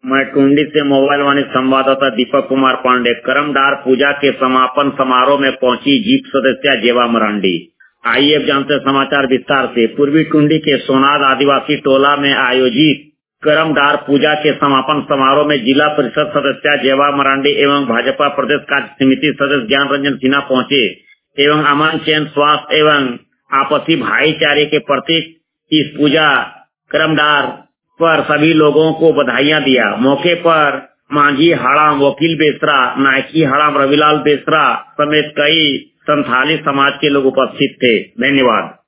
मैं टुंडी से मोबाइल वाणी संवाददाता दीपक कुमार पांडे। करमडार पूजा के समापन समारोह में पहुंची जीप सदस्य जेवा मरांडी। आइए अब जानते हैं समाचार विस्तार से। पूर्वी टुंडी के सोनाद आदिवासी टोला में आयोजित करमडार पूजा के समापन समारोह में जिला परिषद सदस्य जेवा मरांडी एवं भाजपा प्रदेश कार्य समिति सदस्य ज्ञान रंजन सिन्हा पहुंचे एवं अमन चैन स्वास्थ्य एवं आपसी भाईचारे के प्रतीक इस पूजा करमडार पर सभी लोगों को बधाइयां दिया। मौके पर मांझी हाड़ाम वकील बेसरा, नायकी हाड़ाम रविलाल बेसरा समेत कई संथाली समाज के लोग उपस्थित थे। धन्यवाद।